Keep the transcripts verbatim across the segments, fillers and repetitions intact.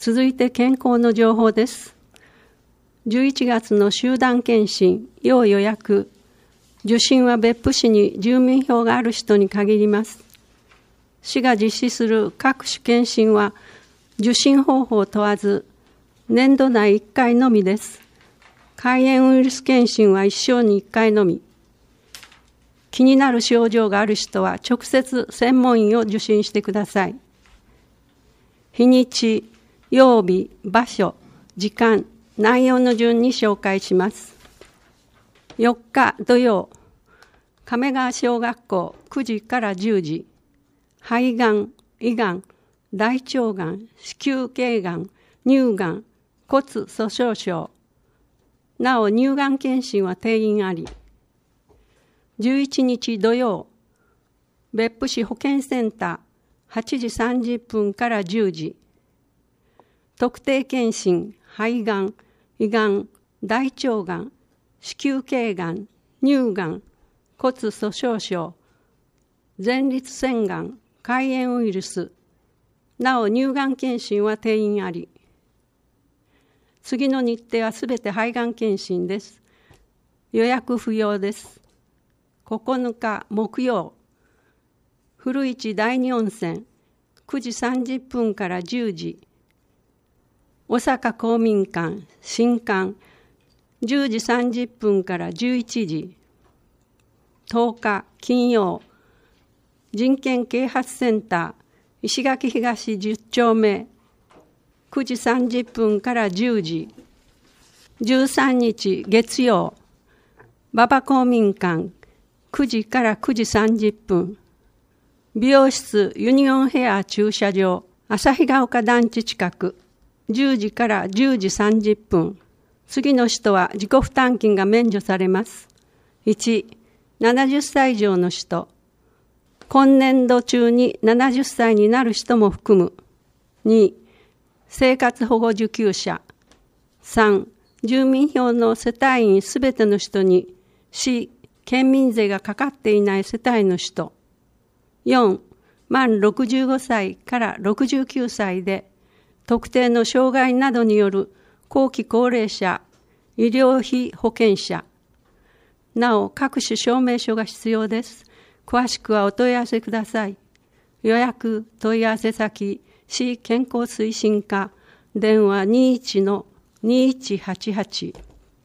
続いて健康の情報です。じゅういちがつの集団検診、要予約。受診は別府市に住民票がある人に限ります。市が実施する各種検診は、受診方法を問わず、年度内いっかいのみです。肝炎ウイルス検診は一生にいっかいのみ。気になる症状がある人は直接専門医を受診してください。日にち、曜日、場所、時間、内容の順に紹介します。よっか土曜、亀川小学校くじからじゅうじ、肺がん、胃がん、大腸がん、子宮頸がん、乳がん、骨粗鬆症。なお乳がん検診は定員あり。じゅういちにち土曜、別府市保健センターはちじさんじゅっぷんからじゅうじ、特定検診、肺がん、胃がん、大腸がん、子宮頸がん、乳がん、骨粗鬆症、前立腺がん、肝炎ウイルス。なお乳がん検診は定員あり。次の日程はすべて肺がん検診です。予約不要です。ここのか木曜、古市第二温泉くじさんじゅっぷんからじゅうじ、大阪公民館新館じゅうじさんじゅっぷんからじゅういちじ、とおか金曜、人権啓発センター石垣東じゅっちょうめくじさんじゅっぷんからじゅうじ、じゅうさんにち月曜、馬場公民館くじからくじさんじゅっぷん、美容室ユニオンヘア駐車場旭ヶ丘団地近くじゅうじからじゅうじさんじゅっぷん。次の人は自己負担金が免除されます。いち、ななじゅっさい以上の人。今年度中にななじゅっさいになる人も含む。に、生活保護受給者。さん、住民票の世帯員すべての人に市、県民税がかかっていない世帯の人。よん、満ろくじゅうごさいからろくじゅうきゅうさいで、特定の障害などによる後期高齢者、医療費保険者。なお、各種証明書が必要です。詳しくはお問い合わせください。予約、問い合わせ先、市健康推進課、電話 にじゅういちのにじゅういちはちはち。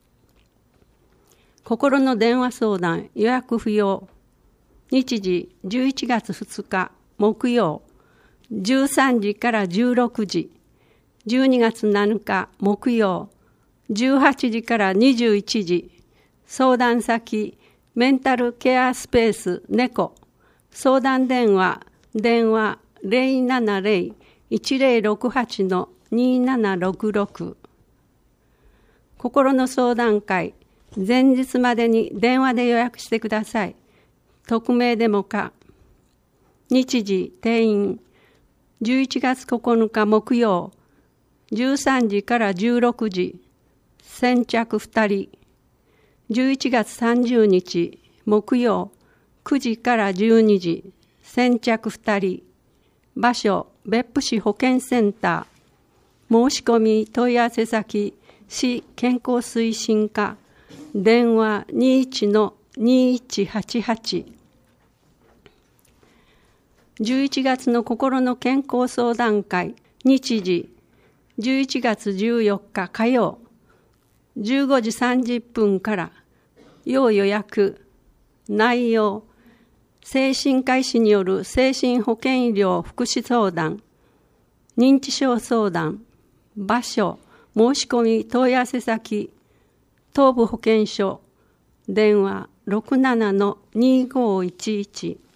心の電話相談、予約不要。日時、じゅういちがつふつか、木曜、じゅうさんじからじゅうろくじ、じゅうにがつなのか、木曜、じゅうはちじからにじゅういちじ、相談先、メンタルケアスペース、猫、相談電話、電話 ゼロななゼロ いちゼロろくはち にななろくろく。心の相談会、前日までに電話で予約してください。匿名でもか。日時、定員、じゅういちがつここのか木曜、じゅうさんじからじゅうろくじ、先着ふたり。じゅういちがつさんじゅうにち木曜、くじからじゅうにじ、先着ふたり。場所、別府市保健センター。申し込み問い合わせ先、市健康推進課。電話 にじゅういちのにじゅういちはちはち。じゅういちがつの心の健康相談会、日時、じゅういちがつじゅうよっか火曜、じゅうごじさんじゅっぷんから、要予約、内容、精神科医師による精神保健医療福祉相談、認知症相談、場所、申し込み問い合わせ先、東部保健所、電話ろくななのにごいちいち。